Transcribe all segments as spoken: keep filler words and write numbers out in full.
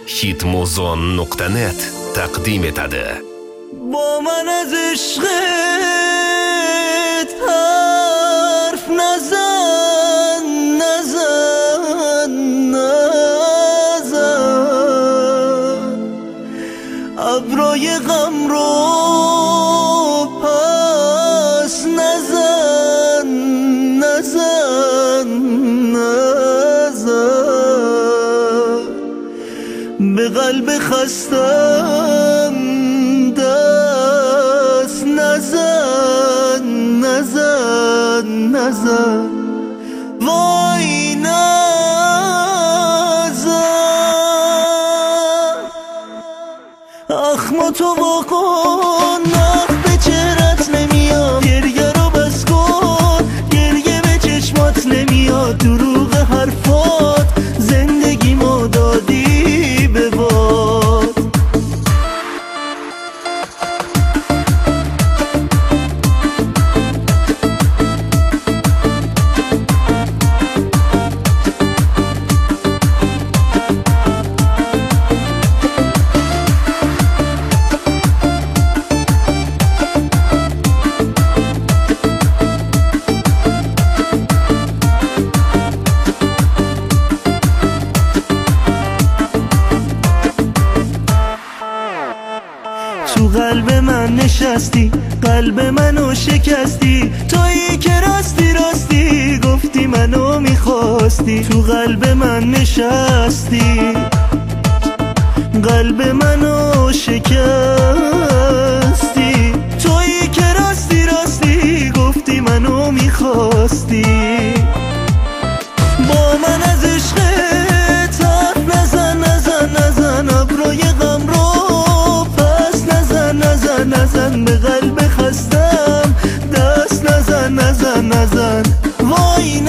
hitmuzon nuqta net taqdim etadi. با من از عشقت حرف نزن نزن نزن ابروی غم رو پس نزن نزن نزن به قلب خستم دست نزن نزن نزن وای نزن اخم تو واکن نخ به چهرت نمیاد گریه رو بس کن گریه به چشمات نمیاد دروغ حرفات زندگی ما دادی به باد تو قلب من نشستی قلب منو شکستی تویی که راستی راستی گفتی منو میخواستی تو قلب من نشستی قلب منو شکستی تویی که راستی راستی گفتی منو میخواستی با من از عشقت حرف نزن نزن نزن ابروی غم رو نزن نزن به قلب خستم دست نزن نزن نزن وای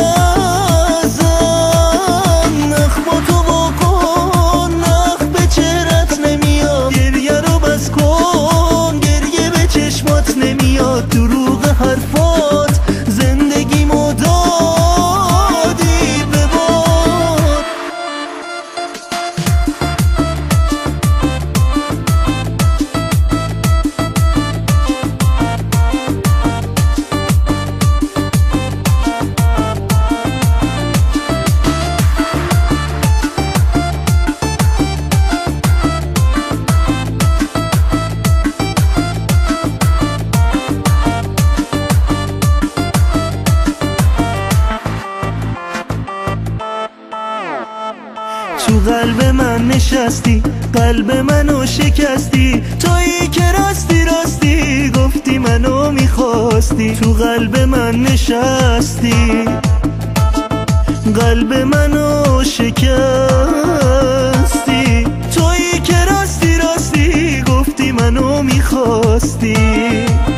نزن نخ با تو واکن نخ به چهرت نمیاد گریه رو بس کن گریه به چشمات نمیاد دروغ حرفات زندگی مو دادی به باد تو قلب من نشستی قلب منو شکستی تویی که راستی راستی گفتی منو میخواستی تو قلب من نشستی قلب منو شکستی تویی که راستی راستی گفتی منو میخواستی